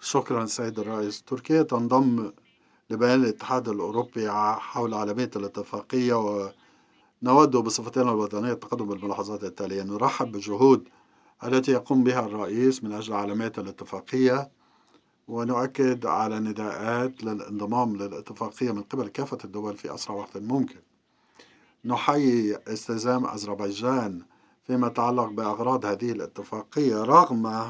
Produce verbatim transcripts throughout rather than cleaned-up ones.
شكرا سيد الرئيس. تركيا تنضم لبيان الاتحاد الأوروبي ع- حول عالمية الاتفاقية، ونود بصفتنا الوطنية التقدم بالملاحظات التالية: نرحب بالجهود التي يقوم بها الرئيس من أجل عالمية الاتفاقية، ونؤكد على نداءات للانضمام للاتفاقية من قبل كافة الدول في أسرع وقت ممكن. نحيي استلزام أذربيجان فيما يتعلق بأغراض هذه الاتفاقية رغم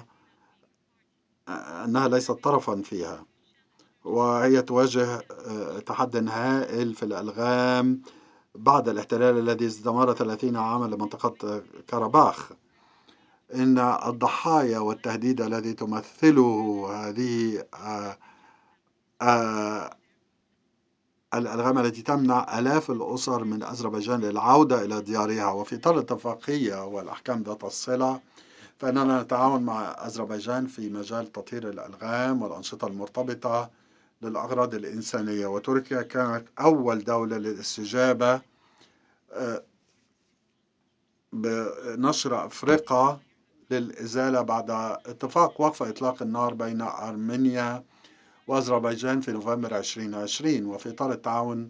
أنها ليست طرفا فيها، وهي تواجه تحد هائل في الألغام بعد الاحتلال الذي استمر ثلاثين عاما لمنطقة كاراباخ. إن الضحايا والتهديد الذي تمثله هذه آه، آه، الألغام التي تمنع آلاف الأسر من أذربيجان للعودة إلى ديارها، وفي إطار الاتفاقية والأحكام ذات الصلة فإننا نتعاون مع أذربيجان في مجال تطهير الألغام والأنشطة المرتبطة للأغراض الإنسانية. وتركيا كانت أول دولة للاستجابة بنشر أفرقة للإزالة بعد اتفاق وقف إطلاق النار بين أرمينيا وأذربيجان في نوفمبر ألفين وعشرين. وفي إطار التعاون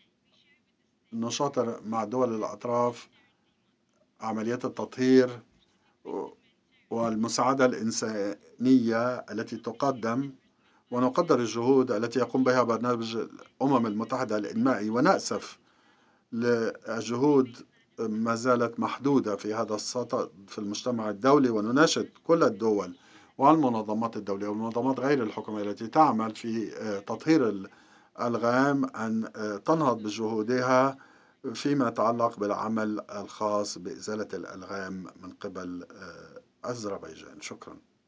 نشاطر مع دول الأطراف عمليات التطهير والمساعدة الإنسانية التي تقدم، ونقدر الجهود التي يقوم بها برنامج الأمم المتحدة الإنمائي، ونأسف للجهود ما زالت محدودة في هذا السطر في المجتمع الدولي، ونناشد كل الدول والمنظمات الدولية والمنظمات غير الحكومية التي تعمل في تطهير الألغام أن تنهض بجهودها فيما يتعلق بالعمل الخاص بإزالة الألغام من قبل أذربيجان. شكرا.